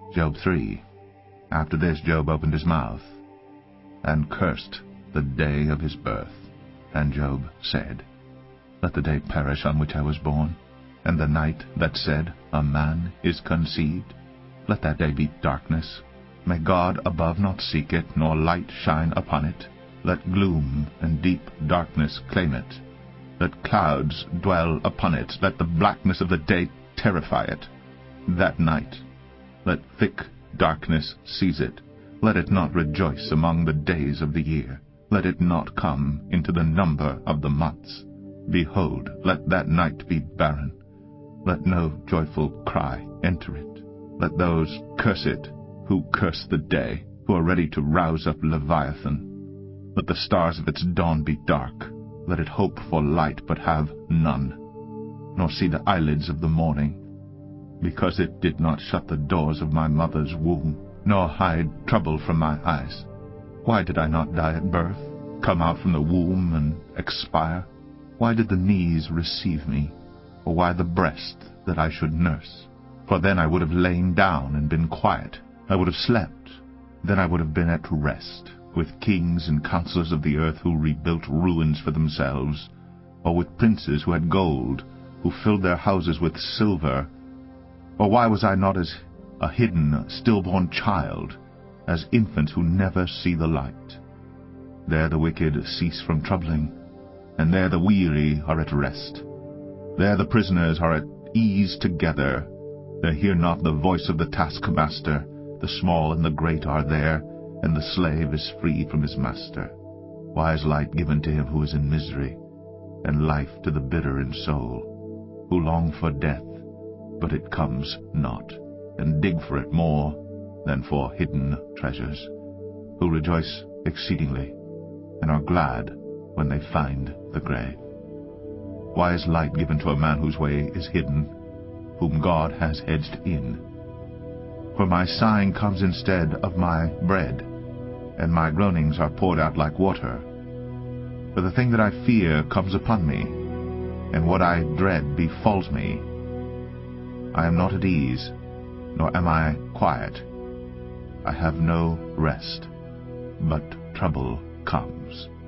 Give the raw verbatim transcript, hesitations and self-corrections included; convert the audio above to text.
Job three. After this Job opened his mouth, and cursed the day of his birth. And Job said, Let the day perish on which I was born, and the night that said, A man is conceived. Let that day be darkness. May God above not seek it, nor light shine upon it. Let gloom and deep darkness claim it. Let clouds dwell upon it. Let the blackness of the day terrify it. That night, let thick darkness seize it. Let it not rejoice among the days of the year. Let it not come into the number of the months. Behold, let that night be barren. Let no joyful cry enter it. Let those curse it who curse the day, who are ready to rouse up Leviathan. Let the stars of its dawn be dark. Let it hope for light, but have none, nor see the eyelids of the morning, because it did not shut the doors of my mother's womb, nor hide trouble from my eyes. Why did I not die at birth, come out from the womb and expire? Why did the knees receive me, or why the breast that I should nurse? For then I would have lain down and been quiet. I would have slept. Then I would have been at rest, with kings and counselors of the earth who rebuilt ruins for themselves, or with princes who had gold, who filled their houses with silver. Or why was I not as a hidden, stillborn child, as infants who never see the light? There the wicked cease from troubling, and there the weary are at rest. There the prisoners are at ease together. They hear not the voice of the taskmaster. The small and the great are there, and the slave is free from his master. Why is light given to him who is in misery, and life to the bitter in soul, who long for death, but it comes not, and dig for it more than for hidden treasures, who rejoice exceedingly, and are glad when they find the grave? Why is light given to a man whose way is hidden, whom God has hedged in? For my sighing comes instead of my bread, and my groanings are poured out like water. For the thing that I fear comes upon me, and what I dread befalls me. I am not at ease, nor am I quiet. I have no rest, but trouble comes.